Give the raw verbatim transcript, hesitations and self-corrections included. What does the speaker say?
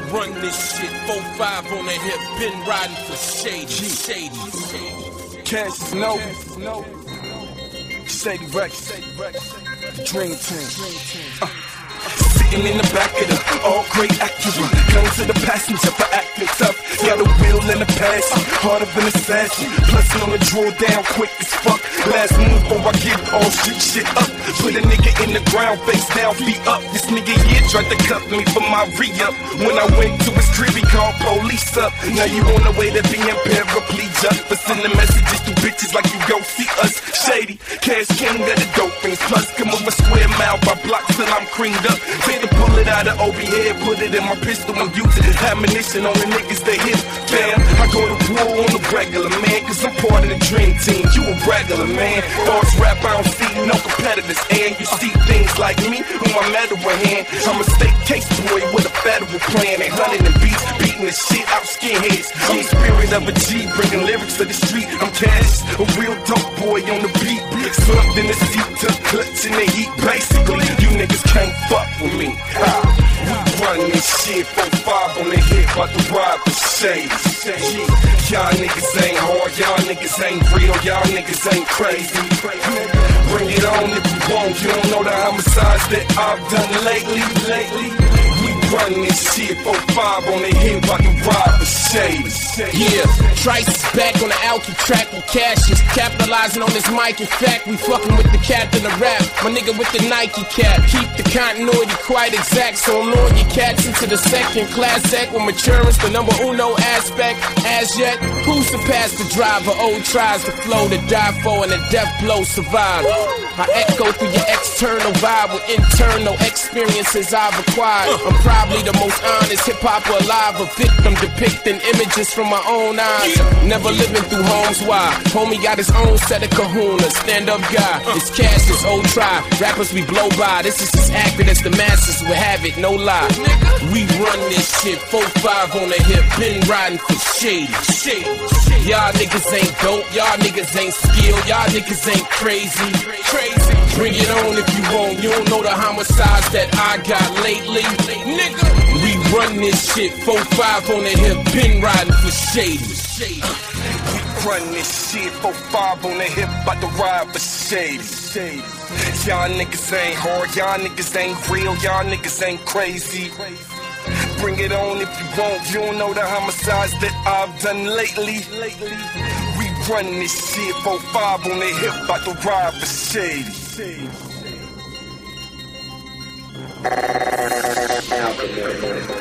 run this shit. four five on the hip, been riding for Shady. Shady. Shady. Cassius No. Shady Rex. The Dream Team. Uh. Sitting in the back of the all great Acura, going to the passenger for acting tough. Got a wheel and a passion, harder than assassin. Plus on the draw down quick as fuck. Last move before I give all street shit up. Put a nigga in the ground, face down, feet up. This nigga here tried to cuff me for my re-up. When I went to his crib, he called police up. Now you on the way to being paraplegic, but sending messages to bitches like you go see us. Shady, Cash King got the dope things. Plus come over square mile by blocks till I'm creamed up. Take the bullet out of O B head, put it in my pistol and use it. Ammunition on the niggas that hit. Bam, I go to war on the regular, man, cause I'm part of the Dream Team. You a regular, man. Boss rap, I don't see no competitors. And you see things like me with my medal in hand. I'm a state case boy with a federal plan. Ain't hunting and beats, beating the shit out skinheads. I'm the spirit of a G, bringing lyrics to the street. I'm Cash, a real dope boy on the beat. Slumped in the seat, took clutch in the heat. Basically, you niggas can't fuck with me. Ah, we run this shit, four five on the hip, about to ride for Shady. Y'all niggas ain't hard, y'all niggas ain't real, y'all niggas ain't crazy. Bring it on if you want, you don't know the homicides that I've done lately, lately. We run this shit, four five on the hip, about to ride for Shady. Yeah, Trice is back on the Alky track with Cassius, capitalizing on this mic. In fact, we fucking with the captain of rap, my nigga with the Nike cap. Keep the continuity quite exact, so I'm luring your cats into the second class act with maturance, the number uno aspect. As yet, who surpassed the driver? Old tries to flow, to die for, and a death blow survive. I echo through your external vibe with internal experiences I've acquired. I'm probably the most honest hip-hopper alive, a victim depicting images from my own eyes. Never living through homes, why? Homie got his own set of kahunas, stand-up guy. It's Cash, this old try. Rappers we blow by, this is as accurate as the masses will have it, no lie. We run this shit, four five on the hip, been riding for Shady. Shady. Y'all niggas ain't dope, y'all niggas ain't skilled, y'all niggas ain't crazy. Crazy. Bring it on if you want, you don't know the homicides that I got lately. Nigga, we run this shit, four five on the hip, been riding for Shady. Shady. We run this shit, four five on the hip, about to ride for Shady. Shady. Y'all niggas ain't hard, y'all niggas ain't real, y'all niggas ain't crazy. Bring it on if you want, you don't know the homicides that I've done lately. We run this shit, four five on the hip, about to ride for Shady. Shady.